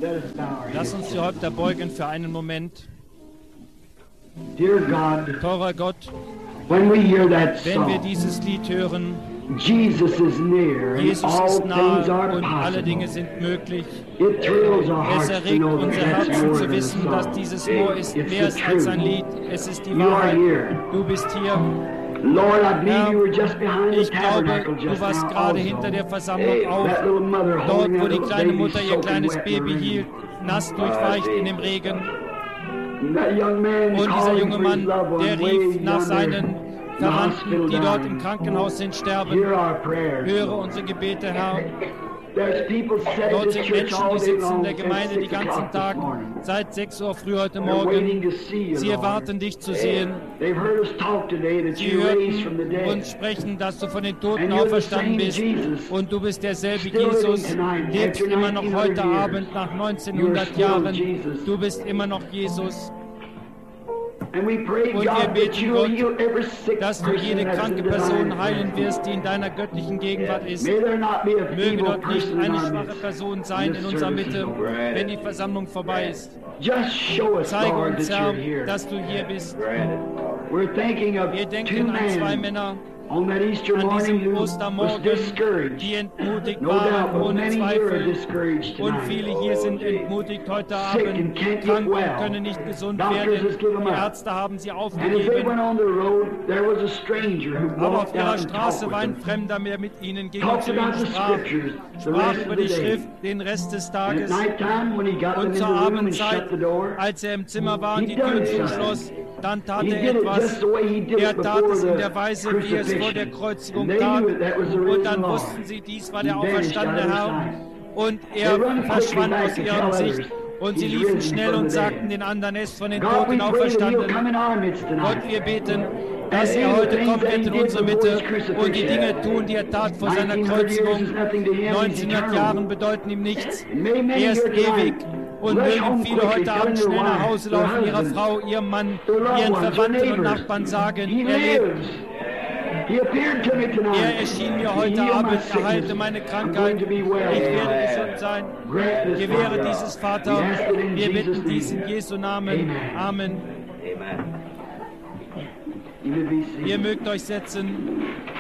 Lass uns die Häupter beugen für einen Moment. Dear God, Teurer Gott, when we hear that wenn wir song, dieses Lied hören, Jesus is near and Jesus all ist things nahe are und alle possible. Dinge sind möglich. It thrills our Es hearts to erregt know that unser that's Herzen more zu than a wissen, dass song. dieses Ohr ist It's mehr the als ein truth. Lied. Es ist die You are Wahrheit. here. Du bist hier. Lord, I believe Herr, you were just behind the ich glaube, tabernacle du just warst now gerade also. hinter der Versammlung auch. That little mother Dort, holding wo that die little kleine baby Mutter ihr soaking kleines wet in the Baby rain. hielt, nass durchweicht in dem Regen. That young man Und dieser calling junge for Mann, his loved one der way rief nach yonder seinen in the Verwandten, hospital die dort dying. im Krankenhaus sind, sterben. Hear our prayers, Höre Lord. unsere Gebete, Herr. There's people sitting Dort in sind this church Menschen, all die day sitzen in long der since Gemeinde die 6 ganzen o'clock this Tag, morning. seit 6 Uhr früh heute They're waiting Morgen. to see you, Sie Lord. erwarten dich zu sehen. They've heard us talk today that Sie you raised from the hörten dead. uns sprechen, dass du von den Toten And you're the auferstanden same bist. Jesus. Und du bist derselbe Still living Jesus, tonight, lebst after immer noch 1900 heute years. Abend nach You're 1900 still Jahren. Jesus. Du bist immer noch Jesus. And we pray, Und wir God, that beten, you will heal every sick dass du person jede that's in kranke the Person divine heilen presence. wirst, die in deiner göttlichen Gegenwart ist. May there not be a Möge feeble dort nicht person in eine our schwache midst Person sein when in this unserer service is Mitte, over. wenn die Versammlung vorbei ist. Just show us, Zeige Lord, uns, that Herr, you're here. dass du hier bist. We're thinking of Wir two denken an zwei men Männer on that Easter an morning diesem who was Ostermorgen, discouraged. die entmutigt No doubt, waren, but ohne many here are Zweifel. discouraged Und tonight. viele hier sind entmutigt heute Sick Abend, and can't get krank well. und können nicht gesund Doctors werden. has given Die up. Ärzte haben sie And as they went aufgegeben. on the road, there was a stranger who Aber auf walked ihrer out and Straße talked war with ein them. Fremder, der mit ihnen ging und Talked zu about ihnen the sprach. scriptures the Sprach rest über of the die day. Schrift den Rest des And Tages. at night time, when he got them Und in the zur room and Abendzeit, shut the door, als er im Zimmer war und he die Tür done zuschloss, something. dann tat He er did it etwas. just the way he did Er it tat before es in the der Weise, wie es vor der crucifixion. Kreuzigung And they tat. knew that was the Und risen dann Lord. wussten sie, dies war He der vanished auferstandene out of Herr. sight. Und They er run quickly verschwand back aus to ihrem tell Sicht. others Und sie he's liefen risen schnell from und the dead. sagten den anderen, er ist von den God, we Toten pray that he'll auferstanden. come in our midst tonight. Gott, wir beten, dass er heute kommt wird in unsere Mitte und die Dinge tun, die er tat vor seiner Kreuzigung. 1900 Jahren bedeuten ihm nichts. Er ist ewig. Und mögen viele heute Abend schnell nach Hause laufen, ihrer Frau, ihrem Mann, ihren Verwandten und Nachbarn sagen, er lebt. Er erschien mir heute Abend, er heilte meine Krankheit. Ich werde gesund sein. Gewähre dieses, Vater. Wir bitten dies in Jesu Namen. Amen. Ihr mögt euch setzen.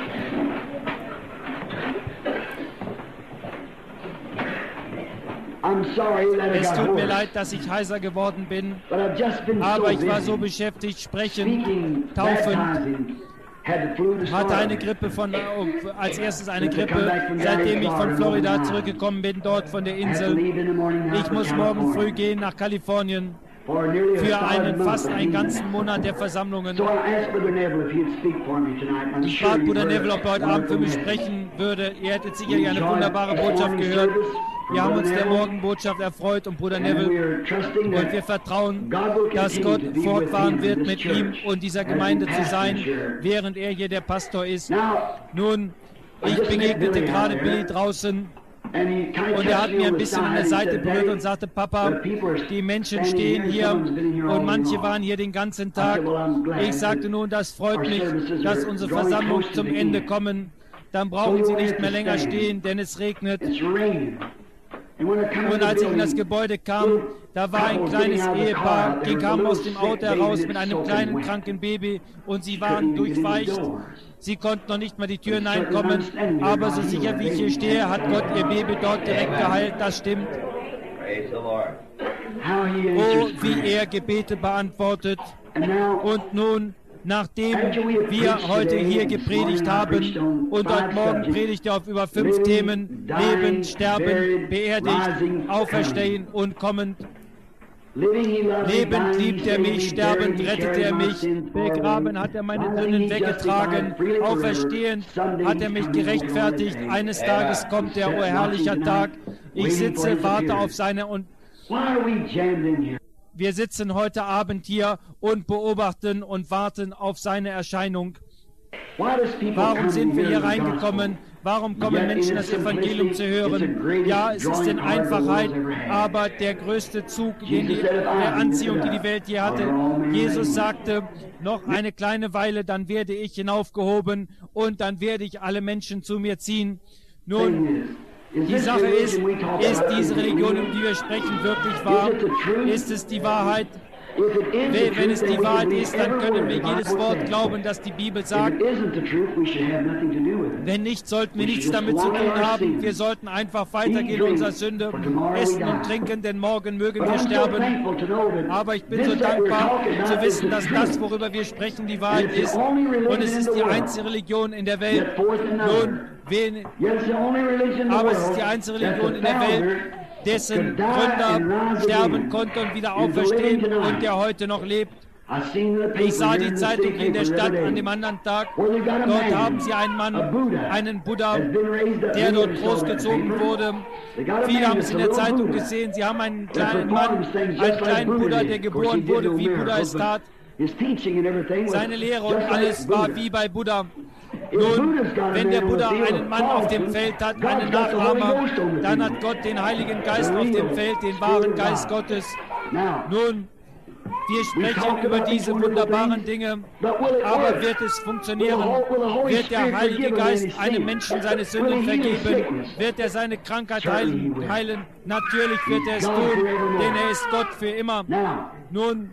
Es tut mir leid, dass ich heiser geworden bin, aber ich war so beschäftigt, sprechend, taufend, hatte eine Grippe als erstes eine Grippe, seitdem ich von Florida zurückgekommen bin, dort von der Insel. Ich muss morgen früh gehen nach Kalifornien für fast einen ganzen Monat der Versammlungen. Ich bat Bruder Neville, ob er heute Abend für mich sprechen würde. Ihr hättet sicherlich eine wunderbare Botschaft gehört. Wir haben uns der Morgenbotschaft erfreut und Bruder Neville, und wir vertrauen, dass Gott fortfahren wird, mit ihm und dieser Gemeinde zu sein, während er hier der Pastor ist. Nun, ich begegnete gerade Billy draußen und er hat mir ein bisschen an der Seite berührt und sagte, Papa, die Menschen stehen hier und manche waren hier den ganzen Tag. Ich sagte nun, das freut mich, dass unsere Versammlung zum Ende kommen. Dann brauchen sie nicht mehr länger stehen, denn es regnet. Und als ich in das Gebäude kam, da war ein kleines Ehepaar, die kamen aus dem Auto heraus mit einem kleinen kranken Baby und sie waren durchweicht. Sie konnten noch nicht mal die Tür hineinkommen, aber so sicher wie ich hier stehe, hat Gott ihr Baby dort direkt geheilt, das stimmt. Oh, wie er Gebete beantwortet. Und nun, nachdem wir heute hier gepredigt haben und heute Morgen predigt er auf über 5 Themen: Leben, Sterben, beerdigt, auferstehen und kommend. Lebend liebt er mich, sterbend rettet er mich, begraben hat er meine Sünden weggetragen, auferstehend hat er mich gerechtfertigt, eines Tages kommt der, oh herrlicher Tag, ich sitze, warte auf seine und wir sitzen heute Abend hier und beobachten und warten auf seine Erscheinung. Warum sind wir hier reingekommen? Warum kommen Menschen, das Evangelium zu hören? Ja, es ist in Einfachheit, aber der größte Zug, der Anziehung, die die Welt hier hatte. Jesus sagte, noch eine kleine Weile, dann werde ich hinaufgehoben und dann werde ich alle Menschen zu mir ziehen. Nun, Die Sache ist diese Religion, um die wir sprechen, wirklich wahr? Ist es die Wahrheit? Wenn es die Wahrheit ist, dann können wir jedes Wort glauben, das die Bibel sagt. Wenn nicht, sollten wir nichts damit zu tun haben. Wir sollten einfach weitergehen in unserer Sünde, essen und trinken, denn morgen mögen wir sterben. Aber ich bin so dankbar zu wissen, dass das, worüber wir sprechen, die Wahrheit ist. Und es ist die einzige Religion in der Welt. Nun, aber es ist die einzige Religion in der Welt, dessen Gründer sterben konnte und wieder auferstehen und der heute noch lebt. Ich sah die Zeitung in der Stadt an dem anderen Tag. Dort haben sie einen Mann, einen Buddha, der dort großgezogen wurde. Viele haben es in der Zeitung gesehen. Sie haben einen kleinen Mann, einen kleinen Buddha, der geboren wurde, wie Buddha es tat. Seine Lehre und alles war wie bei Buddha. Nun, wenn der Buddha einen Mann auf dem Feld hat, einen Nachahmer, dann hat Gott den Heiligen Geist auf dem Feld, den wahren Geist Gottes. Nun, wir sprechen über diese wunderbaren Dinge, aber wird es funktionieren? Wird der Heilige Geist einem Menschen seine Sünden vergeben? Wird er seine Krankheit heilen? Natürlich wird er es tun, denn er ist Gott für immer. Nun,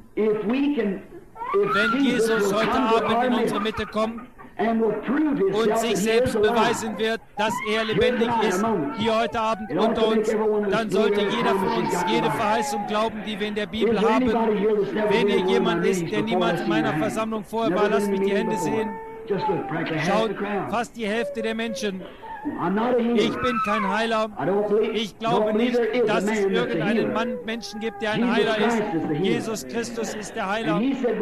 wenn Jesus heute Abend in unsere Mitte kommt und sich selbst beweisen wird, dass er lebendig ist, hier heute Abend unter uns, dann sollte jeder von uns jede Verheißung glauben, die wir in der Bibel haben. Wenn hier jemand ist, der niemals in meiner Versammlung vorher war, lasst mich die Hände sehen. Schaut, fast die Hälfte der Menschen. Ich bin kein Heiler. Ich glaube nicht, dass es irgendeinen Menschen gibt, der ein Heiler ist. Jesus Christus ist der Heiler.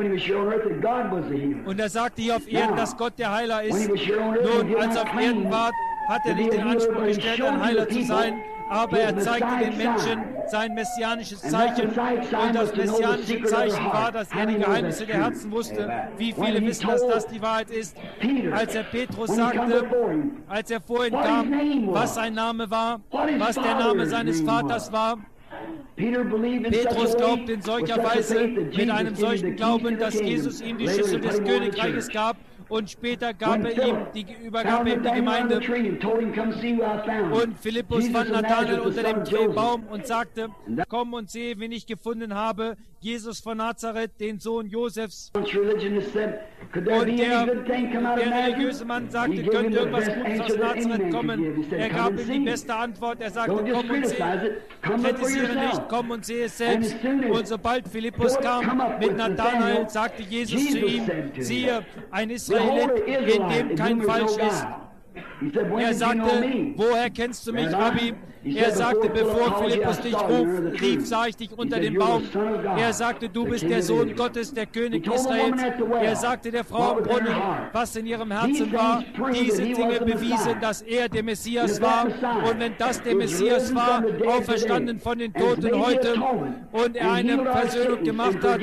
Und er sagte hier auf Erden, dass Gott der Heiler ist. Nun, als er auf Erden war, hat er nicht den Anspruch gestellt, ein Heiler zu sein, aber er zeigte den Menschen sein messianisches Zeichen. Und das messianische Zeichen war, dass er die Geheimnisse der Herzen wusste. Wie viele wissen, dass das die Wahrheit ist? Als er Petrus sagte, als er vorhin kam, was sein Name war, was der Name seines Vaters war, Petrus glaubte in solcher Weise, mit einem solchen Glauben, dass Jesus ihm die Schüssel des Königreiches gab und später übergab er ihm die Gemeinde. Und Philippus fand Nathanael unter dem Baum und sagte, komm und sehe, wen ich gefunden habe, Jesus von Nazareth, den Sohn Josefs. Und der religiöse Mann sagte, könnte irgendwas Gutes aus Nazareth kommen? Er gab ihm die beste Antwort, er sagte, komm und sehe, kritisiere nicht, komm und sehe es selbst. Und sobald Philippus kam mit Nathanael, sagte Jesus zu ihm, siehe, ein Israelit, in dem kein Falsch ist. Er sagte, woher kennst du mich, Rabbi? Er sagte, bevor Philippus dich rief, sah ich dich unter dem Baum. Er sagte, du bist der Sohn Gottes, der König Israels. Er sagte der Frau am Brunnen, was in ihrem Herzen war. Diese Dinge bewiesen, dass er der Messias war. Und wenn das der Messias war, auferstanden von den Toten heute, und er eine Versöhnung gemacht hat,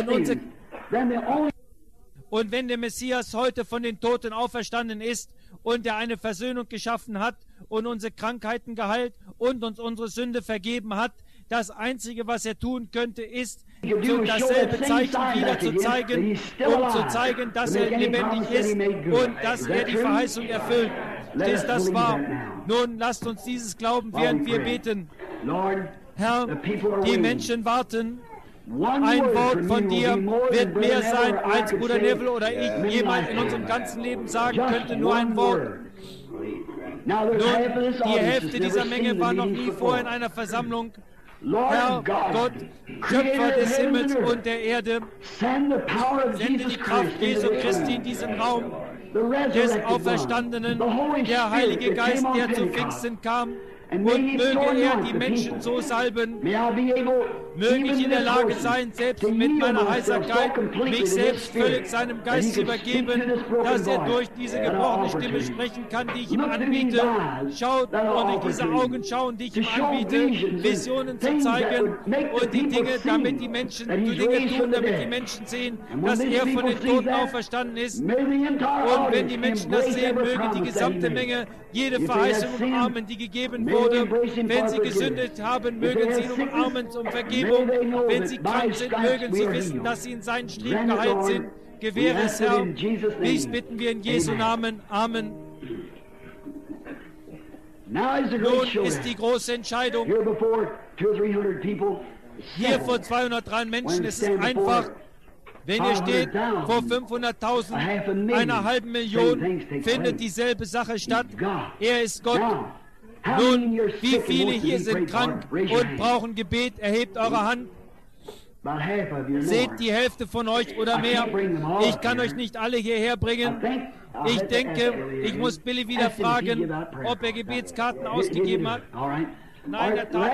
und wenn der Messias heute von den Toten auferstanden ist und er eine Versöhnung geschaffen hat und unsere Krankheiten geheilt und uns unsere Sünde vergeben hat, das Einzige, was er tun könnte, ist, dasselbe Zeichen wieder zu zeigen, um zu zeigen, dass er lebendig ist und dass er die Verheißung erfüllt. Ist das wahr? Nun, lasst uns dieses glauben, während wir beten. Herr, die Menschen warten. Ein Wort von dir wird mehr sein, als Bruder Neville oder ich jemals in unserem ganzen Leben sagen könnte, nur ein Wort. Nun, die Hälfte dieser Menge war noch nie vorher in einer Versammlung. Herr Gott, Schöpfer des Himmels und der Erde, sende die Kraft Jesu Christi in diesen Raum, des Auferstandenen, der Heilige Geist, der zu Pfingsten kam, und möge er die Menschen so salben, möge ich in der Lage sein, selbst mit meiner Heiserkeit, mich selbst völlig seinem Geist zu übergeben, dass er durch diese gebrochene Stimme sprechen kann, die ich ihm anbiete. Schaut und durch diese Augen schauen, die ich ihm anbiete, Visionen zu zeigen und die Dinge, damit die Menschen die Dinge tun, damit die Menschen sehen, dass er von den Toten auferstanden ist. Und wenn die Menschen das sehen, möge die gesamte Menge jede Verheißung umarmen, die gegeben wurde. Wenn sie gesündigt haben, mögen sie ihn umarmen um Vergebung. Wenn sie krank sind, mögen sie wissen, dass sie in seinen Striemen geheilt sind. Gewähre es, Herr. Dies bitten wir in Jesu Namen. Amen. Now is the great Nun show. ist die große Entscheidung. Here before 200 or 300 people. Hier vor 203 Menschen ist es einfach, wenn ihr steht vor 500.000, einer halben Million, findet dieselbe Sache statt. Er ist Gott. Nun, wie viele hier sind krank und brauchen Gebet? Erhebt eure Hand. Seht die Hälfte von euch oder mehr. Ich kann euch nicht alle hierher bringen. Ich denke, ich muss Billy wieder fragen, ob er Gebetskarten ausgegeben hat. Nein, der Tag.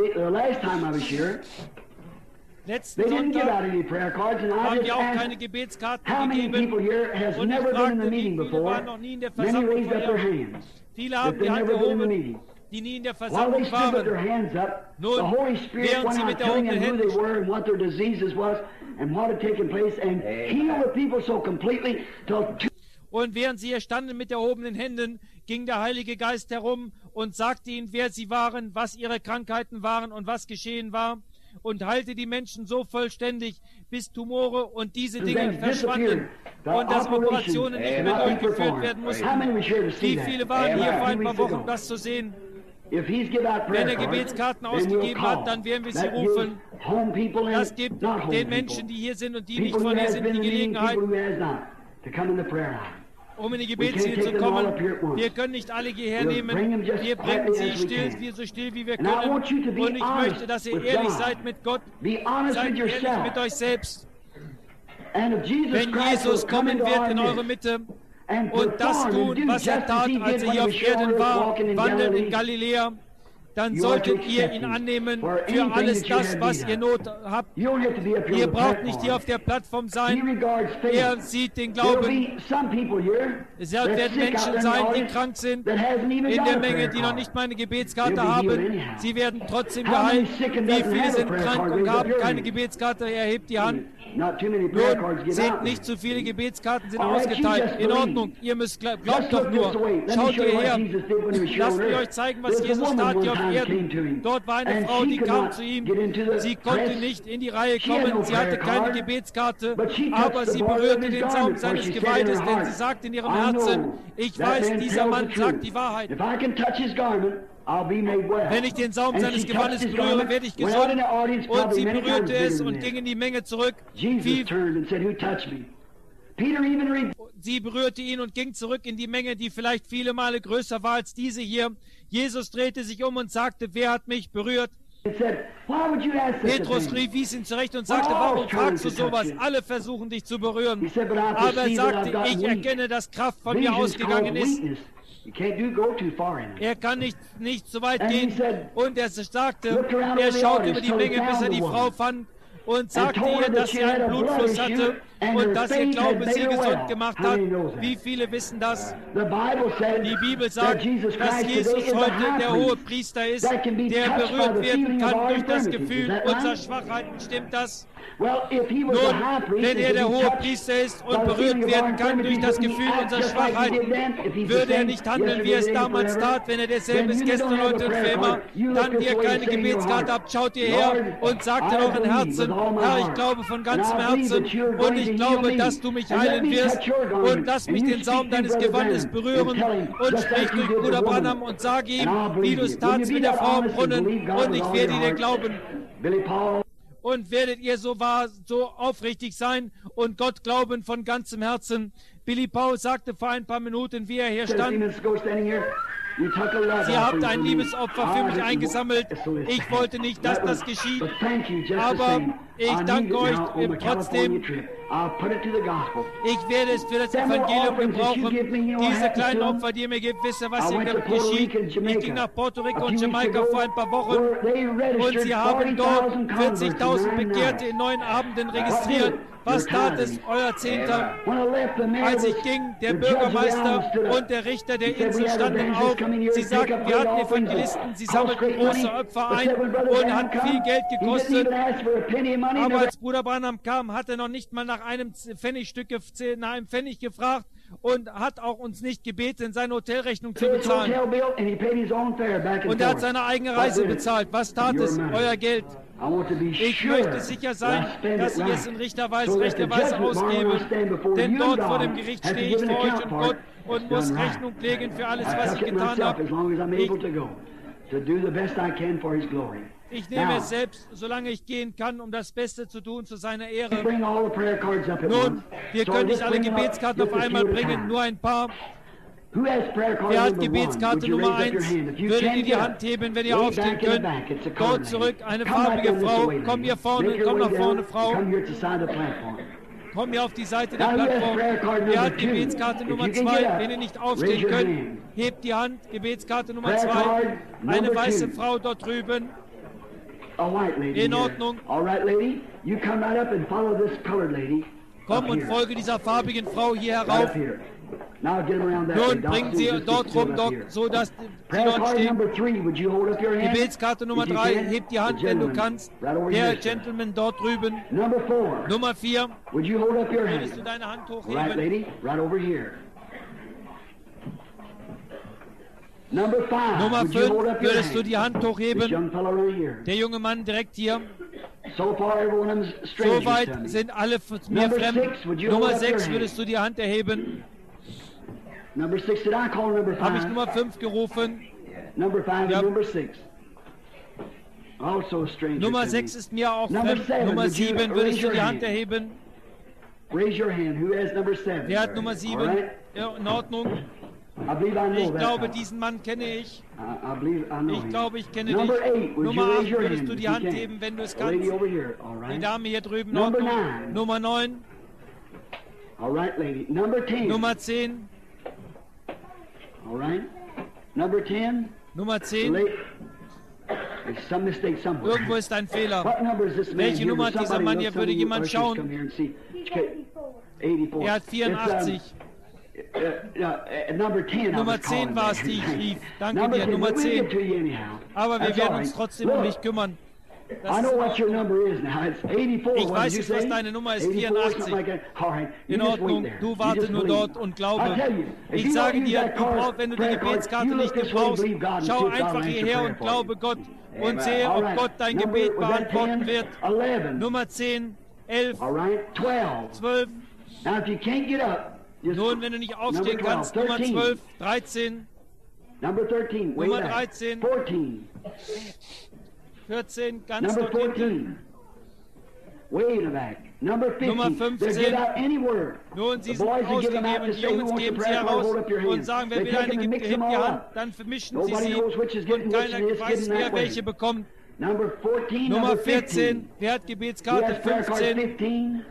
Letzten Sonntag haben wir auch keine Gebetskarten gegeben. Und ich fragte, wie viele waren noch nie in der Versammlung von ihr. Viele haben die Hand gehoben, die nie in der Versammlung waren. Nun, während sie mit erhobenen Händen und während sie hier standen mit erhobenen Händen, ging der Heilige Geist herum und sagte ihnen, wer sie waren, was ihre Krankheiten waren und was geschehen war, und heilte die Menschen so vollständig, bis Tumore und diese Dinge verschwanden und dass Operationen nicht mehr durchgeführt werden mussten. Wie viele waren hier vor ein paar Wochen, um das zu sehen? Wenn er Gebetskarten ausgegeben hat, dann werden wir sie rufen. Das gibt den Menschen, die hier sind und die nicht von hier sind, die Gelegenheit, um in die Gebetsziele zu kommen. Wir können nicht alle hierher nehmen. Wir bringen sie still, so still wie wir können. Und ich möchte, dass ihr ehrlich seid mit Gott. Seid ehrlich mit euch selbst. Wenn Jesus kommen wird in eure Mitte und das tun, was er tat, als er hier auf Erden war, wandelt in Galiläa, dann solltet ihr ihn annehmen für alles das, was ihr Not habt. Ihr braucht nicht hier auf der Plattform sein. Er sieht den Glauben. Es werden Menschen sein, die krank sind, in der Menge, die noch nicht mal eine Gebetskarte haben. Sie werden trotzdem geheilt. Wie viele sind krank und haben keine Gebetskarte? Er hebt die Hand. Nun, seht nicht zu viele Gebetskarten sind ausgeteilt. In Ordnung, ihr müsst, glaubt doch nur. Schaut hierher. Lasst mir euch zeigen, was Jesus tat hier auf Erden. Dort war eine Frau, die kam zu ihm. Sie konnte nicht in die Reihe kommen. Sie hatte keine Gebetskarte, aber sie berührte den Saum seines Geweides, denn sie sagte in ihrem Herzen, ich weiß, dieser Mann sagt die Wahrheit. Wenn ich den Saum seines Gewandes berühre, werde ich gesund. Und sie berührte es und ging in die Menge zurück. Sie berührte ihn und ging zurück in die Menge, die vielleicht viele Male größer war als diese hier. Jesus drehte sich um und sagte, wer hat mich berührt? Petrus wies ihn zurecht und sagte, warum fragst du sowas? Alle versuchen dich zu berühren. Aber er sagte, ich erkenne, dass Kraft von mir ausgegangen ist. Er kann nicht so weit gehen. Und er sagte, er schaute über die Menge, bis er die Frau fand und sagte ihr, dass sie einen Blutfluss hatte und dass ihr Glaube sie gesund gemacht hat. Wie viele wissen das? Die Bibel sagt, dass Jesus heute der hohe Priester ist, der berührt werden kann durch das Gefühl unserer Schwachheiten. Stimmt das? Nun, wenn er der hohe Priester ist und berührt werden kann durch das Gefühl unserer Schwachheit, würde er nicht handeln, wie er es damals tat, wenn er derselbe ist gestern, heute und für immer. Dann, die ihr keine Gebetskarte habt, schaut ihr her und sagt in euren Herzen, Herr, ich glaube von ganzem Herzen und ich glaube, dass du mich heilen wirst und lass mich den Saum deines Gewandes berühren und sprich durch Bruder Branham und sage ihm, wie du es tatst mit der Frau am Brunnen und ich werde dir glauben. Und werdet ihr so aufrichtig sein und Gott glauben von ganzem Herzen. Billy Paul sagte vor ein paar Minuten, wie er hier stand, Sie habt ein Liebesopfer für mich eingesammelt. Ich wollte nicht, dass das geschieht, aber ich danke euch trotzdem. Ich werde es für das Evangelium gebrauchen. Diese kleinen Opfer, die ihr mir gebt, wisst ihr, was hier geschieht. Ich ging nach Puerto Rico und Jamaika vor ein paar Wochen und sie haben dort 40.000 Bekehrte in 9 Abenden registriert. Was tat es, euer Zehnter? Als ich ging, der Bürgermeister und der Richter der Insel standen auf. Sie sagten, wir hatten Evangelisten, sie sammelten große Opfer ein und hat viel Geld gekostet. Aber als Bruder Branham kam, hat er noch nicht mal nach einem Pfennig gefragt und hat auch uns nicht gebeten, seine Hotelrechnung zu Paid his bezahlen. hotel bill and he paid his own fare back and Und er hat forth. seine eigene What Reise did it? bezahlt. Was tat Your es? money. Euer Geld. I want to be Ich sure möchte sicher sein, that I spend dass it ich es in right. richterweise, So that the rechterweise judgment tomorrow when I stand ausgebe. before Denn you dort and vor dem God Gericht have to stehe give ich an vor euch account und for Gott it. und It's muss done right. Rechnung legen für alles, I was took ich it getan myself habe. as long as I'm Ich, able to go, to do the best I can for His glory. ich nehme Now, es selbst, solange ich gehen kann, um das Beste zu tun zu seiner Ehre. bring all the prayer cards up at Nun, once. wir So können just nicht alle bring them up Gebetskarten just auf a einmal few at a bringen, time. nur ein paar. Who has prayer card Wer hat number one? Gebetskarte Would you Nummer raise up your 1? hand? If you Würdet can ihr die get Hand up. heben, wenn ihr Way aufstehen back in the könnt? back. It's a Dort colored zurück, lady. eine Come right farbige down this Frau. way, Komm lady. hier vorne, Make your komm way nach vorne, down. Frau. Come here to the side of the platform. Komm hier auf die Seite der Now, who has Plattform. prayer card Wer number hat two? Gebetskarte If Nummer you can 2? get up, Wenn ihr nicht raise aufstehen your könnt, hand. hebt die Hand. Gebetskarte Nummer Prayer 2. card Eine number weiße two. Frau dort drüben. A white lady In here. Ordnung. All right, lady. You come right up and follow this colored lady. Komm up und here. folge dieser farbigen Frau hier Right herauf. up here. Now get them around that way. Nun Doc, bringen Sue, Sie just dort get rum, up Doc, here. so dass sie Prayer dort card stehen. number 3. Would you hold up your hand? Gebetskarte Nummer If you 3, can. heb die The Hand, wenn du gentleman. kannst. Right over Der here, sir. Gentleman dort drüben. Number 4. Nummer 4, Would you hold up your würdest du hand? deine Hand Right, hochheben? lady. Right over here. Number 5. Nummer Would you 5, hold up your würdest du hand? die Hand This hochheben? young fellow right here. Der junge Mann direkt hier. So far, every one of them's strangers to Soweit me. sind alle mir Number fremd. 6, would you Nummer hold up your 6 hand? würdest du die Hand erheben. Number 6, did I call number Habe ich 5? Nummer 5 gerufen. Number 5 Ja. and number 6. Also strangers Nummer to 6 me. ist mir auch Number fremd. 7, Nummer would you 7 würdest raise du your die Hand hand? erheben. Raise your hand. Who has number 7? Wer hat Nummer 7? All right. Ja, in Ordnung. I believe I know Ich that glaube, fellow. diesen Mann kenne ich. I believe I know Ich him. glaube, ich kenne Number dich. 8, would Nummer you 8 raise your würdest hand du if die you Hand can? heben, wenn du es The lady kannst. over here. All Die right. Dame hier drüben. in Number Ordnung. 9. Nummer 9. All right, lady. Number 10. Nummer 10. All right. Number 10. Nummer 10. There's some mistake somewhere. Irgendwo ist ein Fehler. What number is this man Welche here? Nummer Would hat dieser somebody Mann look, hier? some Würde of you jemand ushers schauen? come here and see. 84. Er hat 84. Number 10. I Nummer was calling 10 war es, there. die ich rief. Danke Number dir, 10. Nummer We'll get 10. to you anyhow. Aber wir That's werden all uns right. trotzdem um Look, dich kümmern. Das I ist know in what your Ordnung. number is now. It's 84. Ich what weiß did jetzt, you was say? deine Nummer ist, 84, 84. something like that. All right. You In just wait Ordnung, there. du You warte just nur believe. dort und glaube. I tell you, if Ich you sage don't use dir, that du card, brauchst, wenn du die prayer card, Gebetskarte you nicht look this way, gebrauchst, believe God, and schau see if God einfach will answer hierher prayer und for glaube you. Gott und Amen. sehe, All ob right. Gott dein Number- Gebet was that beantworten 10? wird. 11. Nummer 10, 11, All right. 12. 12. Now, if you can't get up, just Nun, wenn du nicht aufstehen Number 12, kannst, Nummer 13. 12, 13, number 13, way Nummer back. 13. 14. 14, ganz Number dort hinten. 14. Way in the back. Number 15. Nummer They'll 15. give out any word. Nun, sie The sind boys will give them out ausgegeben, to die say who Jungs wants a geben sie prayer card, heraus hold up your und hand. sagen, wer They will take eine them and gibt, mix hebt them die all Hand, up. dann vermischen sie Nobody sie knows which is und getting which keiner and it's weiß getting mehr, that way. welche bekommt. Number 14, Nummer number 14, 15. wer hat Who Gebetskarte? has prayer card 15, 15?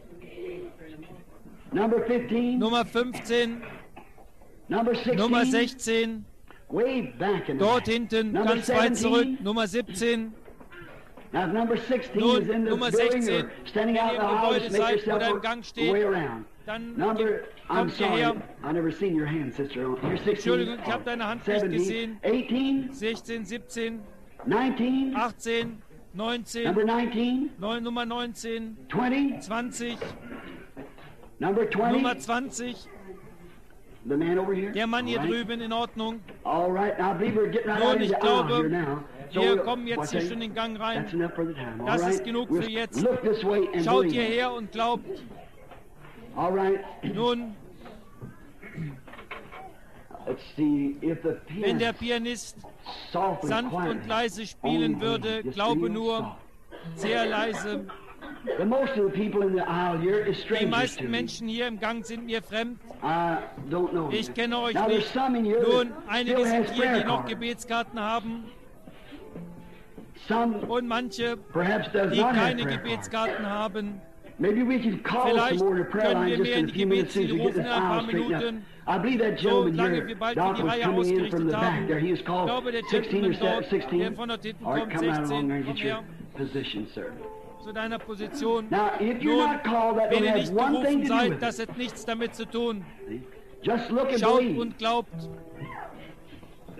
Number 15. Nummer 15, Number 16. Nummer 16, Way back in the dort back. hinten, Number ganz weit 17. zurück, Nummer 17. Now, if number 16 Nun, is in the Nummer building 16, or standing wenn out ihr in the im aisle, Gebäude just make seid yourself oder im work Gang the steht, way around. dann Number, I'm kommt sorry, hierher. I never seen your hand, sister. You're 16. Entschuldigung, ich habe deine Hand nicht 17, gesehen. 18, 16, 17, 19, 18, 19, number 19, Nummer 19, 20, 20, number 20, Nummer 20, the man over here. der Mann hier All right. drüben, in Ordnung. All right, now I believe we're getting right Nun, out of ich the aisle glaube, here now. wir we'll- kommen jetzt what's hier that? schon in den Gang That's rein. enough for the time. All Das right. ist genug We'll für jetzt. Look this way and Schaut believe. hierher und glaubt. All right. Nun, Let's see if the wenn der pianist Pianist softly, sanft quietly, und leise spielen only würde, just glaube real nur, soft. sehr leise. The most of the people in the aisle here is Die strangers to meisten me. Menschen hier im Gang sind mir fremd. I don't know. Ich them. kenne euch Now, there's nicht. some in here Nun, that einige still sind has hier, prayer die noch cards. Gebetskarten haben Some und manche, perhaps does die not have keine prayer cards. Gebetskarten haben. Maybe we can call some Vielleicht more to the prayer können line wir just mehr in in a die few minutes as we Gebetslieder get this rufen, ein paar aisle straightened up. Minuten. I believe that gentleman Solange here, wir bald Doc, die was Reihe coming in from the ausgerichtet back haben. there. He was Ich called glaube, der 16 or Gentleman dort, 16. der von dort hinten All right, kommt, come out 16, along there and komm get your her position, sir. zu deiner Position. Now, if you're Nun, not called, that wenn don't ihr have nicht one thing berufen to do seid, with das it. hat nichts damit zu tun. Just look and Schaut believe. und glaubt.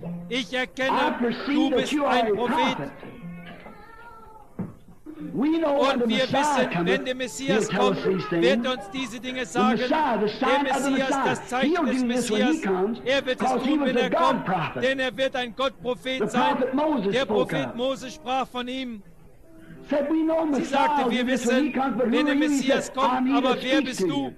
Ich I erkenne, du perceive that bist you are ein a Prophet. prophet. Und wir wissen, wenn der Messias kommt, wird er uns diese Dinge sagen. Der Messias, das Zeichen des Messias, er wird es tun, wenn er kommt, denn er wird ein Gottprophet sein. Der Prophet Moses sprach von ihm. Sie sagte, wir wissen, wenn der Messias kommt, aber wer bist du?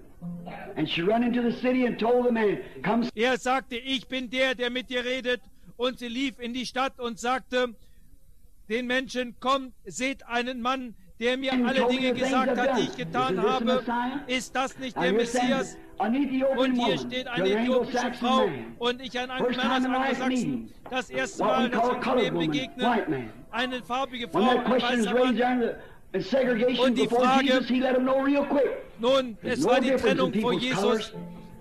Er sagte, ich bin der mit dir redet. Und sie lief in die Stadt und sagte den Menschen, kommt, seht einen Mann, der mir alle Dinge gesagt hat, die ich getan habe. Ist das nicht der Messias? Und hier steht eine äthiopische Frau und ich ein Mann aus Angelsachsen. Das erste Mal, dass wir uns Leben begegnen, eine farbige Frau, ein weißer Mann. Und die Frage, nun, es war die Trennung vor Jesus.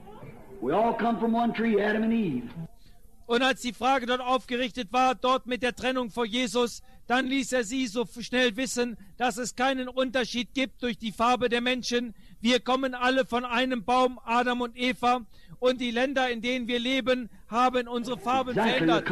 Und als die Frage dort aufgerichtet war, dort mit der Trennung vor Jesus, dann ließ er sie so schnell wissen, dass es keinen Unterschied gibt durch die Farbe der Menschen. Wir kommen alle von einem Baum, Adam und Eva, und die Länder, in denen wir leben, haben unsere Farben verändert.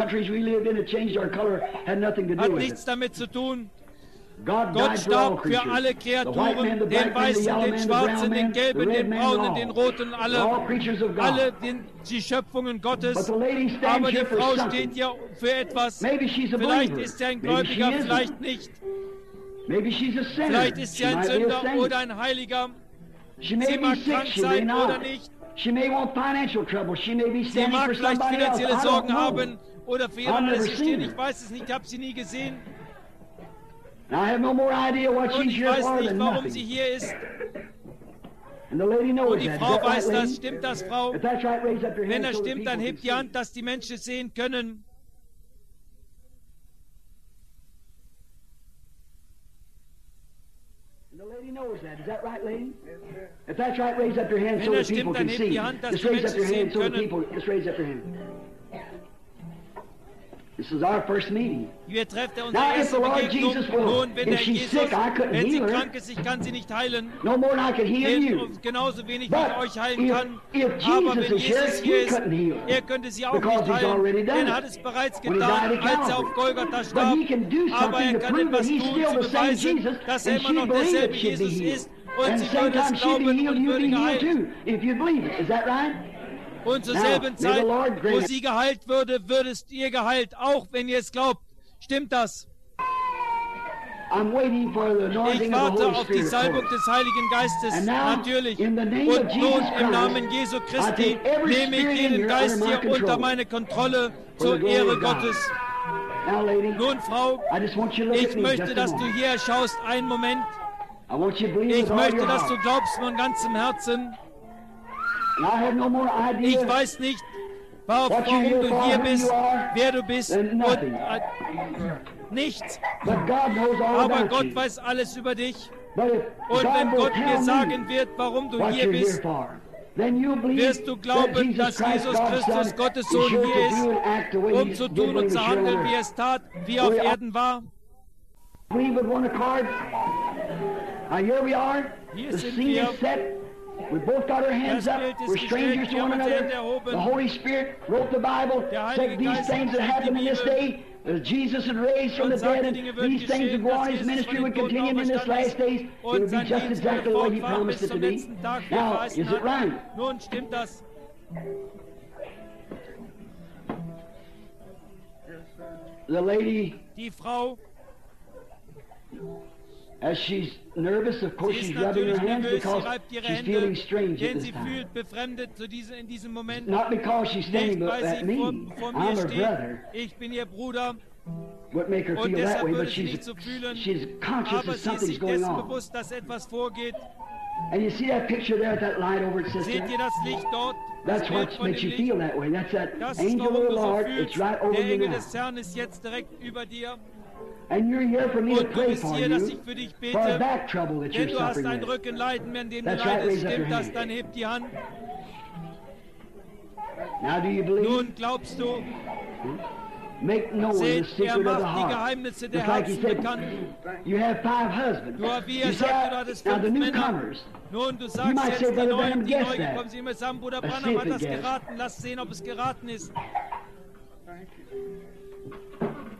Hat nichts damit zu tun. Gott starb für alle Kreaturen, den Weißen, den Schwarzen, den Gelben, den Braunen, den Roten, alle die Schöpfungen Gottes. Aber die Frau steht ja für etwas. Vielleicht ist sie ein Gläubiger, vielleicht nicht. Vielleicht ist sie ein Sünder oder ein Heiliger. Sie mag krank sein oder nicht. Sie mag vielleicht finanzielle Sorgen haben oder für ihr alles stehen. Ich weiß es nicht, ich habe sie nie gesehen. Und ich weiß nicht, warum sie hier ist. Und die Frau weiß das. Stimmt das, Frau? Wenn das stimmt, dann hebt die Hand, dass die Menschen sehen können. Wenn das stimmt, dann hebt die Hand, dass die Menschen sehen können. This is our first meeting. Wir treffen unsere erste Begegnung. Nun, wenn der Jesus, wenn sie krank ist, ich kann sie nicht heilen. No more than I can heal you. Genauso wenig wie ich euch heilen kann. Aber wenn Jesus hier ist, er könnte sie auch nicht heilen. Denn er hat es bereits getan, als er auf Golgatha starb. Aber er kann etwas tun, zu beweisen, dass er immer noch derselbe Jesus ist. Und sie würden es glauben und würden geheilt. Und zur selben Zeit, wo sie geheilt würde, würdest ihr geheilt, auch wenn ihr es glaubt. Stimmt das? Ich warte auf die Salbung des Heiligen Geistes, natürlich. Und nun im Namen Jesu Christi nehme ich jeden Geist hier unter meine Kontrolle zur Ehre Gottes. Nun, Frau, ich möchte, dass du hier schaust, einen Moment. Ich möchte, dass du glaubst von ganzem Herzen. Ich weiß nicht, warum du hier bist, wer du bist und nichts. Aber Gott weiß alles über dich. Und wenn Gott mir sagen wird, warum du hier bist, wirst du glauben, dass Jesus Christus Gottes Sohn hier ist, um zu tun und zu handeln, wie er es tat, wie er auf Erden war. Hier sind wir. We both got our hands up. We're strangers to one another. The Holy Spirit wrote the Bible, said these things that happen in this day. Jesus had raised from the dead, and these things would go on. His ministry would continue in this last days. It would be just exactly the way He promised it to be. Now, is it right? Nun stimmt das. The lady, die Frau, as she's nervous, of course she's rubbing her hands because she's feeling strange at this time. In diesem Moment. Not because she's standing at me. I'm her brother. Ich bin ihr Bruder. Would make her feel that way, but she's conscious that something's going on. Bewusst, dass etwas vorgeht. And you see that picture there at that light over at Sister? Seht ihr das Licht dort? That's what makes you feel that way. That's that angel of the Lord. It's right over der you Engel now. des Herrn ist jetzt direkt über dir. And you're here for me to Und du pray bist for hier, you dass ich für dich for bete, back trouble that denn you're du hast suffering ein with. Rückenleiden, an dem du That's right, leidest. raise up Stimmt your das? hand. Dann heb die Hand. Now do you believe? Nun glaubst du, Make known the seht, er secret of the macht die heart. Geheimnisse der Just like he Herzen said, bekannt. you have 5 husbands. Du, wie er You sagte, du say, hattest now 5 the Männer. newcomers, Nun, du You sagst might jetzt, say, die Brother Neuen, Branham die guessed neu that. gekommen sind, immer sagen, Bruder Let's Branham see hat if das he guessed. geraten. Lass sehen, ob es geraten ist.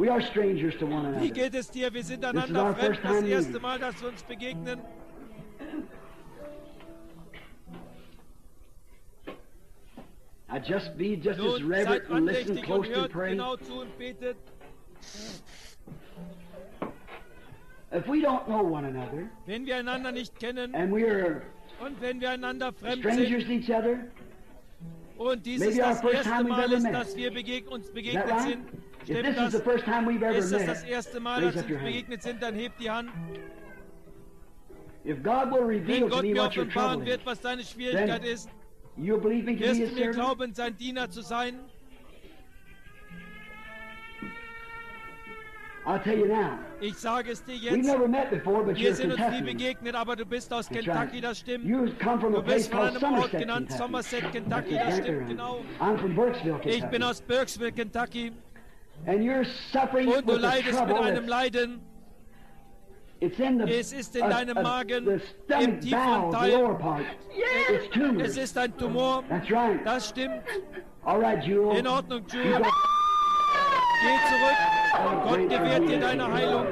We are strangers to one Wie another. geht es dir? Wir sind This is einander our fremd. first Das time erste meeting. Mal, dass wir uns begegnen. Just be just as Nun reverent seid and listen andächtig und close to hört pray. genau zu und betet. If we don't know one another Wenn wir einander nicht kennen and we're und wenn wir einander fremd strangers sind to each other, und dieses maybe our das first erste time we've Mal ever ist, met. dass wir uns is that begegnet right? sind, If stimmt this is das? the first time we've ever Ist das das met, erste Mal, raise dass up wir your uns hand. begegnet sind, dann hebt die Hand. If God will reveal Wenn to Gott me mir what your offenbaren trouble wird, is, was deine Schwierigkeit then ist, you'll believe me to be wirst His du mir servant? glauben, sein Diener zu sein? I'll tell you now. Ich sage es dir We've jetzt, never met before, but wir you're sind uns nie Kentuckian. begegnet, aber du bist aus That's Kentucky, right. das stimmt. You come from a Du place bist von called einem Ort Somerset, genannt Kentucky. Somerset, Kentucky, That's das exactly stimmt right. genau. I'm from Burkesville, Ich Kentucky. bin aus Burkesville, Kentucky, And you're suffering und du with a leidest mit trouble einem that's Leiden. it's in the, Es ist in deinem Magen, the im stomach tieferen bowel, the Teil. lower part. It's tumors. Es ist ein Tumor, That's right. das stimmt. All right, Jewel. In Ordnung, You Jules. got- Geh zurück. Gott gewährt dir deine Heilung.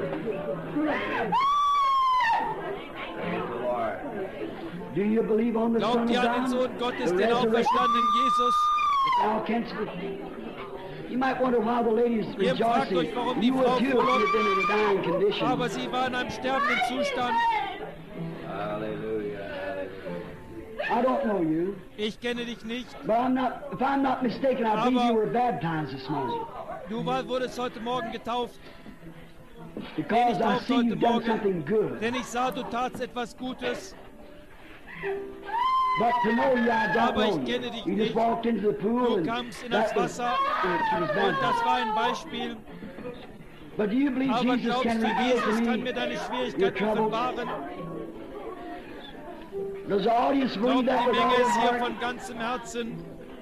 Do you believe on the Son Glaubt of ihr an den God? Sohn Gottes, The den resurrected auferstandenen Jesus? thou canst You might wonder why the lady is Ihr fragt rejoicing. euch, warum die You would Frau too if you frohlockt. had been in a dying condition. Aber sie war in einem sterbenden Zustand. I don't know you, Ich kenne dich nicht. but if I'm not mistaken, I believe Aber- you were baptized this morning. Du wurdest heute Morgen getauft, Because I taufte see heute you've done Morgen. something good. denn ich sah, du tatst etwas Gutes. But to know you, I don't Aber ich know kenne you. dich You just nicht. walked into the pool Du and kamst in that das was, Wasser it was und baptized. das war ein Beispiel. But do you believe Aber Jesus glaubst can du, reveal Jesus to kann me mir deine your Schwierigkeiten troubles? offenbaren? Does the audience believe Glaubt that die with all Menge es their hier heart? von ganzem Herzen?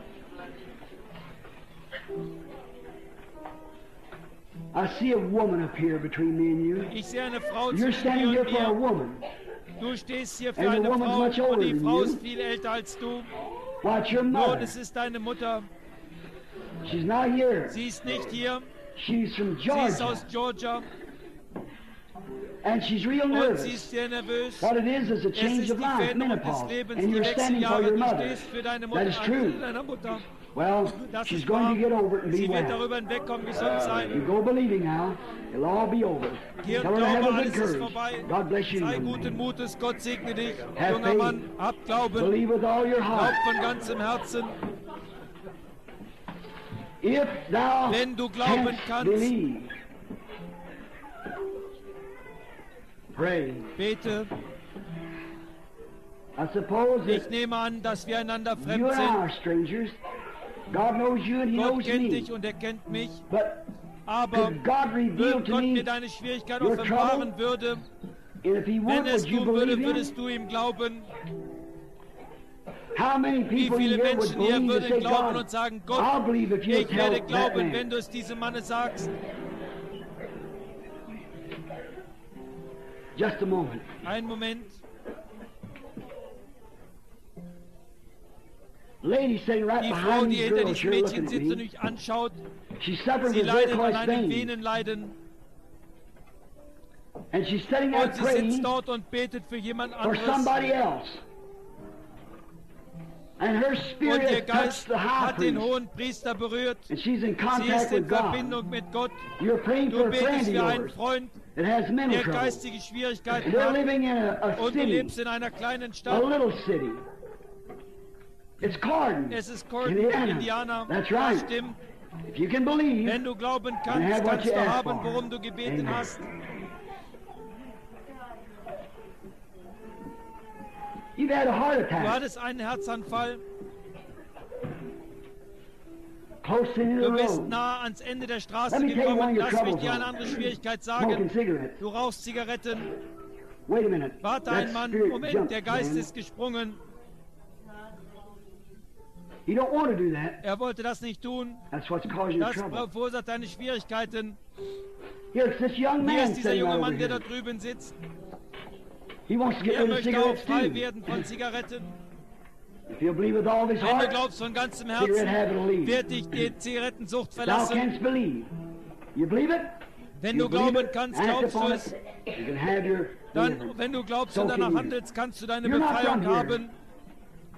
I see a woman up here between me and you. Ich sehe eine Frau You're zwischen standing dir here und for a mir. woman. Du stehst hier für And the eine woman's Frau much und older die than Frau you. ist viel älter als du. What's your Nun, mother? es ist deine Mutter. She's not here. Sie ist nicht hier. She's from Sie ist Georgia. aus Georgia And she's real und nervous. sie ist sehr nervös. What it is a Es change ist of die life, Veränderung menopause. des Lebens, And die you're standing for Wechseljahre. your Du mother. stehst für deine That Mutter, is true. an deiner Mutter. Well, Das she's ist going wahr. to get over it and be Sie wird well. darüber hinwegkommen, gesund You sein. go believing now. It'll all be over. Geh Tell und her to have glaube, a good alles ist courage. vorbei. God bless you. Sei young guten man. Mutes, Gott segne dich. Have Junger faith. Mann, hab Glauben. Believe with all your Glaub heart. von ganzem Herzen. If thou Wenn du glauben canst kannst. believe, pray. Bete. I suppose Ich that nehme an, dass wir einander you fremd and I sind. are strangers. God knows you and He Gott knows kennt me. dich und er kennt mich. But Aber could God reveal wenn to Gott mir me, deine Schwierigkeit your offenbaren würde, and if He wenn would, es would you tun würde, believe Him? würdest du ihm glauben. How many Wie people viele here would Menschen hier believe to würden say, glauben God, und sagen, I'll Gott, believe if you'll ich werde tell that glauben, man. wenn du es diesem Manne sagst. Just a moment. Einen Moment. Lady sitting right Die Frau, behind die these hinter girls diesem here Mädchen looking sitzt at und me. mich anschaut, She's suffering sie with leidet an varicose einem veins. Venenleiden. And she's sitting there Und sie praying sitzt dort und betet für jemand for anderes. somebody else. And her Und spirit ihr has touched Geist the high hat den priest. hohen Priester berührt. And she's in Sie contact ist in with God. Verbindung mit Gott. You're praying Du for a friend betest of für einen yours Freund, that has mental der trouble. geistige Schwierigkeiten They're hat. living in a Und du city, lebst in einer kleinen a Stadt. little city. It's Cardin, Es ist Colton, Indiana. Indiana. That's Das right. stimmt. If you can believe, Wenn du glauben have kannst, what kannst you du ask haben, for. worum du gebeten Amen. hast. you've had a heart Du attack hattest einen Herzanfall. close to the Du bist road, nah ans Ende der Straße Let me tell you one gekommen. of your Lass mich troubles dir eine are. andere Schwierigkeit smoking sagen. cigarettes. Du rauchst Zigaretten. Wait a minute. Warte That einen Mann. spirit Moment, jumped, der Geist man. ist gesprungen. You don't want to do that. Er wollte das nicht tun. That's what's causing the Das trouble. verursacht deine Schwierigkeiten. Here, it's this young Hier man ist dieser sitting junge over Mann, der da here. drüben sitzt. He wants to get Er rid of möchte auch cigarettes frei too. werden von Zigaretten. If you'll believe with all of his Wenn du heart, glaubst von ganzem cigarette Herzen, habit will leave. wird dich die Zigarettensucht Thou verlassen. canst believe. You believe it? Wenn You du believe glauben it? kannst, Act glaubst upon du it. es. You can have your Dann, deliverance. wenn du glaubst So und danach can you. handelst, kannst du deine You're not Befreiung from here. haben.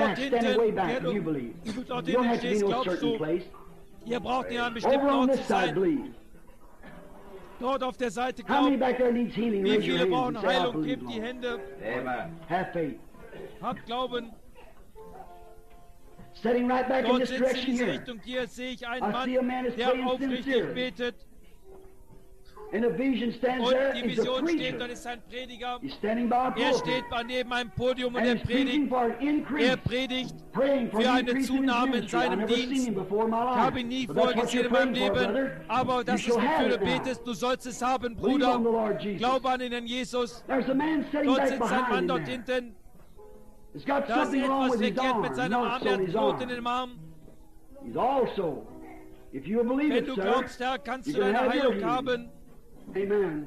back, standing way back, der do you believe? du dort You don't hinten have to be stehst, no glaubst certain du, place. ihr braucht nicht an einem bestimmten Over on Ort this zu side, sein. believe. Dort auf der Seite How many glaubt. back there needs healing? Wie Raise your viele hands brauchen and say, I Heilung? believe, Gebt die Lord. Hände. Amen. Have faith. Habt Glauben. Sitting right back in Dort this sitzt in direction diese here. Richtung hier, sehe ich einen I Mann, see a man is der praying aufrichtig sincerely. betet. And a vision stands Und there. die He's a Vision steht, preacher. dort ist ein Prediger. He's standing by a Er pulpit. steht neben einem Podium und And er he's preaching predigt. for an increase. Er predigt Praying for für an eine increase in his Zunahme in ministry. I've seinem never seen Dienst. him before in my Ich life. habe ihn nie But that's vorher what gesehen you're in meinem praying for, Leben, brother. aber das You ist, shall have wofür du it now. betest. Du sollst es haben, Believe Bruder. on the Lord Jesus. Glaube an den Herrn Jesus. There's a man sitting Dort back sitzt ein Mann behind him dort there. hinten. He's got Da ist something wrong etwas with his verkehrt arm. mit seinem Not Arm. so Der hat his Knoten arm. im Arm. He's also, if you believe Wenn it, du sir, glaubst, Herr, kannst you du can deine have your Heilung healing. haben. Amen.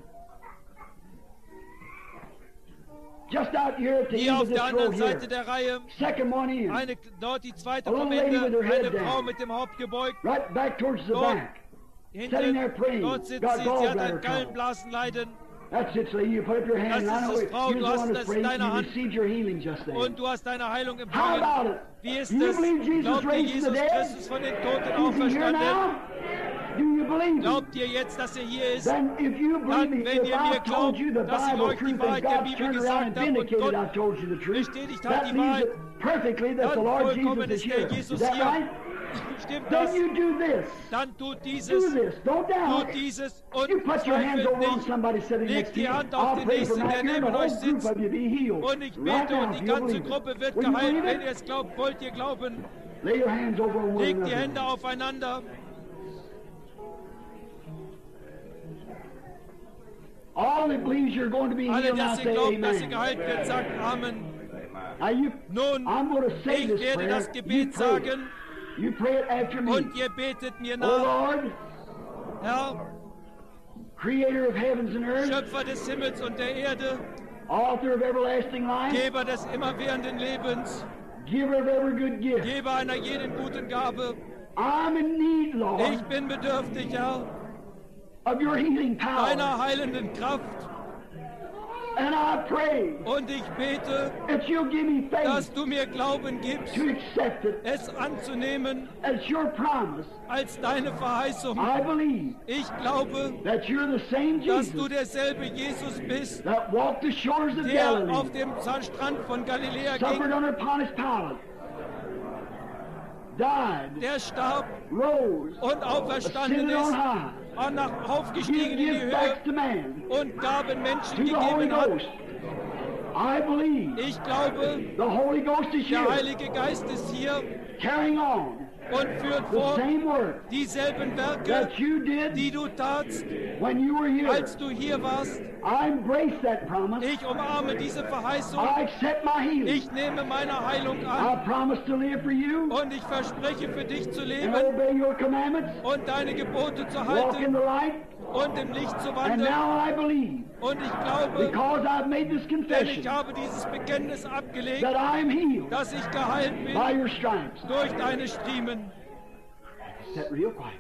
Just out here at the Hier end auf of this der anderen road Seite here. der Reihe. Second one in. Dort die zweite A little vom lady Ende. with her head Eine Frau down. mit dem Haupt gebeugt. Right back towards the Dort back. Sitting there hinten. praying. Dort sitzt Got sie. Sie hat gallbladder ein trouble. Gallenblasenleiden. That's it, lady. You put up your hand. Das and I ist know das, it. Frau, You're du the hast one das that's in praying. deiner You Hand. received your healing just then. Und du hast deine Heilung How empfangen. about it? Wie ist Do you es? believe Jesus Glaubt ihr, raised from the Jesus dead? Christus von den Toten Is he here auferstanden? now? Do you believe it? Glaubt ihr jetzt, dass er hier ist? Then if you believe Dann, me, wenn if ihr mir I've told glaubt, you the dass ich Bible euch die truth Wahrheit and der God's Bibel turned around and gesagt habe und vindicated, Gott I've told you the truth, bestätigt hat that die means Wahrheit, it perfectly that the dann Lord vollkommen Jesus is ist der here. Is Jesus that hier. right? Stimmt Then das? you do this. Dann tut Do dieses, this. Don't doubt. tut dieses und You put your hands zweifelt over on nicht. somebody sitting Legt next to die you. Hand auf I'll den pray Nächsten, from der out here, neben the euch whole group sitzt. of you be healed. Und ich Right bete now, und if die you ganze believe it. Gruppe wird Will you geheilt. believe Wenn it? ihr es glaubt, wollt ihr glauben. Lay your hands over on one Legt die another. Hände aufeinander. All that believes you're going to be Alle, healed, now dass ihr say glaubt, dass ihr amen. geheilt wird, sagt Amen. Now you, Nun, I'm going to say ich this werde prayer. das You Gebet pray it. sagen You pray it after me. und ihr betet mir O nach. Lord, Herr, Creator of heavens and earth, Schöpfer des Himmels und der Erde, Author of everlasting life, Geber des immerwährenden Lebens, Giver of every good gift. Geber einer jeden guten Gabe. I'm in need, Ich Lord, bin bedürftig, Herr, of your healing power. deiner heilenden Kraft. And I pray Und ich bete, that you'll give me dass faith du mir Glauben gibst, to accept it es anzunehmen as your promise. als deine Verheißung. I believe Ich glaube, that you're the same dass du Jesus derselbe Jesus bist, that walked the shores of der Galilee, auf dem Strand von Galiläa suffered ging, under Pontius Pilate, died, der starb rose, und auferstanden ascended on ist high, und aufgestiegen in die give Höhe back to man, und Gaben Menschen to the Holy gegeben hat. Ghost. I believe Ich glaube, the Holy Ghost is der here, Heilige Geist ist hier carrying on und führt the fort same work dieselben Werke, that you die did du tatst, when you were here. als du hier warst. I embrace that promise. Ich umarme diese Verheißung. I accept my healing. Ich nehme meine Heilung I an promise to live for you und ich verspreche für dich zu and leben obey your commandments, und deine Gebote zu walk in halten the light, und im Licht zu and wandeln. now I believe, Und ich glaube, because I've made this denn ich confession, habe dieses Bekenntnis abgelegt, that I am healed dass ich geheilt by bin your stripes. durch deine Striemen. Sit real quiet.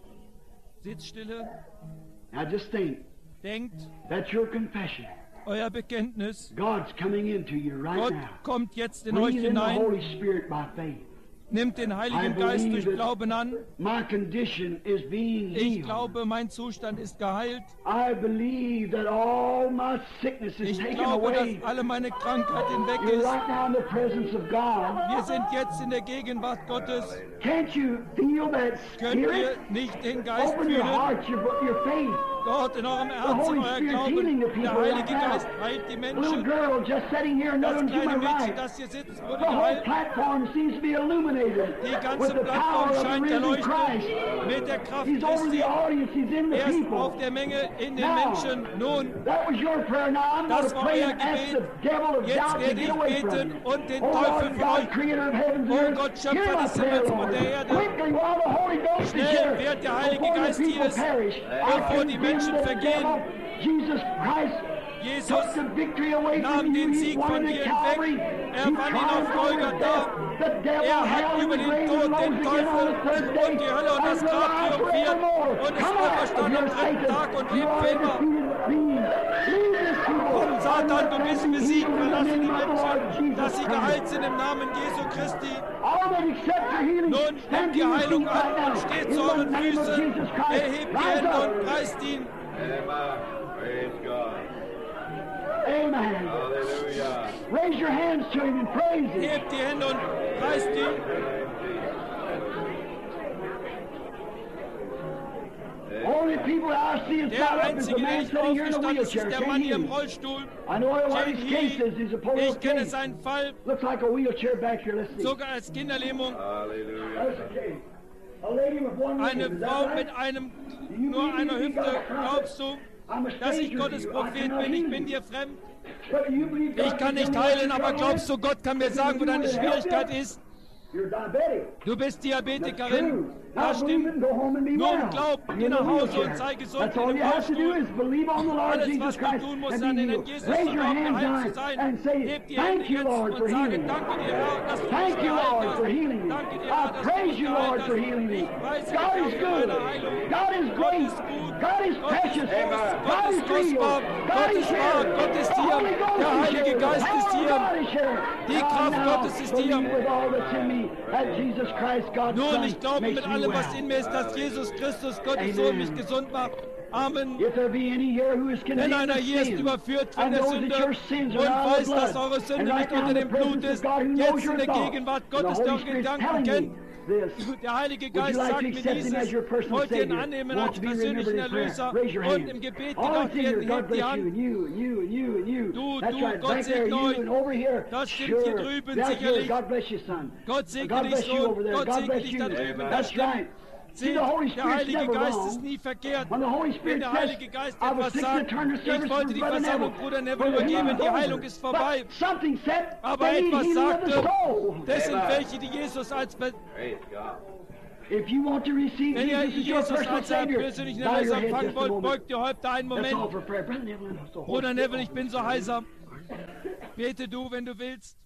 Sitzstille, Now just think, denkt, that's your confession. euer Bekenntnis. God's coming into you right Gott now. kommt jetzt in euch Breathe in the hinein, Holy Spirit by faith. nimmt den I Heiligen Geist believe durch that Glauben an. my condition is being Ich healed. glaube, mein Zustand ist geheilt. I believe that all my sickness is Ich taken glaube, away. dass alle meine Krankheit hinweg You're ist. right now in the presence of God. Wir sind jetzt in der Gegenwart Gottes. Can't you feel that Könnt ihr spirit? nicht den Geist Open your fühlen? heart, your faith. Dort in eurem The Herzen, Holy euer Spirit healing Glauben. the Der people right Heilige now. Geist heilt die Little Menschen. girl just sitting here, Das another to kleine my Mädchen, right. das hier sitzt, wurde The whole geheilt. platform seems to be illuminated Die ganze with the power Plattform of the scheint risen erleuchtet Christ. mit der Kraft He's over Christi. the audience, he's in the Er ist people. auf der Menge in den Now, Menschen. Nun, that was your prayer. Now I'm going das to war pray euer and ask Gebet. the devil of Jetzt doubt to werde get ich away from beten you. und den Oh Teufel Lord von God, euch. creator of heavens and Oh earth, Gott, hear Schöpfer my des prayer, Himmels und Lord. der Erde. Quickly, while the Holy Ghost is Schnell, here, während der Heilige before the Geist hier people ist, perish, bevor die condemn Menschen the vergehen. devil. Jesus Christ Jesus took the victory away nahm from you. den He Sieg won von it dir at hinweg. Calvary. Er He vann ihn auf triumphed over Golgatha. death. The devil, Er hat hell, über and the den grave, Tod, and den rose again on the Teufel third day, und die Hölle und das and Grab alive triumphiert forevermore. und ist Come out auferstanden of am here, dritten Satan. Tag und You lebt are für immer. defeated being. Leave this people. Komm, Satan, du bist besiegt, Healed in the verlasse die name of the Lord Menschen, Jesus dass sie Christ. geheilt sind im Namen Jesu Christi. All that accept your healing, Nun stand nehmt to die your Heilung feet an right now. und steht In zu the euren name of Füßen. Jesus Christ, Erhebt die rise Hände up. und preist ihn. Amen. Praise God. Amen. Hallelujah. Raise your hands to Him and praise Him. Hebt die Hände und preist ihn. Only people I see is Der sat up is the einzige, der man nicht sitting here in the aufgestanden ist, wheelchair. ist der Shane Mann hier im Healy. Rollstuhl. I know what Shane his case Healy. is. He's a polio Ich kenne case. seinen Fall, Looks like a wheelchair back here. Let's see. sogar als Kinderlähmung. That's a case. A lady with one leg. Eine Is that Frau right? mit nur einer Hüfte. Glaubst du, dass ich Gottes Prophet bin? Ich bin dir fremd. But you believe God Ich kann can nicht tell you heilen, what aber your glaubst du, trouble Gott kann mir sagen, wo deine Schwierigkeit ist? is? You're diabetic. Du bist That's Diabetikerin. true. Das Now believe stimmt. it and go home and be Nur well. glaub, You're geh in nach the Hause wheelchair. und sei gesund That's in all dem you have to do Rollstuhl. is believe on the Lord Alles, Jesus was du Christ tun musst, and an be den healed. Jesus Raise zu your glauben, hands geheilt zu high sein. and say, Heb die Hände thank you, jetzt Lord, und for sage, healing me. danke dir, Herr, dass du mich Thank you, geheilt Lord, hast. for healing me. Danke dir, I Herr, dass du praise mich you, geheilt Lord, hast. for healing me. Ich preise God dich is für good. deine Heilung. God is Gott great. ist gut. God is Gott ist precious. groß. God Gott is ist kostbar. real. Gott God ist is wahr. here. Gott ist The hier. Holy Ghost Der is Heilige here. Geist The power ist of hier. God is here. Die And Kraft now, Gottes ist believe hier. with all that's in me that Jesus Christ, God's Nun, Son, ich glaube makes mit me allem, well. was in mir ist, dass Jesus Christus, Gottes Sohn, mich gesund macht. Amen. If there be any here who is Wenn condemned einer of hier ist sin, überführt von and der knows Sünde that your und sins are out of weiß, the dass blood, eure and Sünde right nicht now unter in the dem Blut presence of ist, God who knows jetzt your in der thoughts, Gegenwart the Gottes, der Holy eure Spirit's Gedanken telling kennt, me this. der Heilige Would you Geist like sagt to mir accept Him as dieses, your personal wollt ihr ihn Savior? annehmen Want als to be persönlichen remembered in prayer? Erlöser Raise your und hand. im Gebet All gedacht that's in here, werden, God hebt die bless you, Hand. and you, and you, and you, and you. Du, That's du, right, Gott right there, segne you, euch. and over here. Das stimmt hier drüben That's sicherlich. yours. God bless you, son. Gott segne God dich, bless you Sohn. over there. Gott God segne bless dich you. da drüben. Das That's stimmt. right. See, Seht, the Holy der Spirit's Heilige never Geist wrong. ist nie verkehrt. When the Holy Wenn Spirit der says, Heilige Geist I was etwas fixing to sagt, turn the service ich wollte for die Brother Versammlung Neville, Bruder Neville for the übergeben, healing's die over. Heilung ist vorbei. But something said Aber they need etwas healing of the sagte, soul. das sind welche, die Jesus als If you want to receive Wenn ihr Jesus as your Jesus personal als euren Savior, persönlichen bow your Erlöser head empfangen just a wollt, moment. beugt ihr Häupter einen That's all Moment. for prayer. Brother Neville, I'm so Bruder Neville, ich bin so heiser. Bete du, wenn du willst.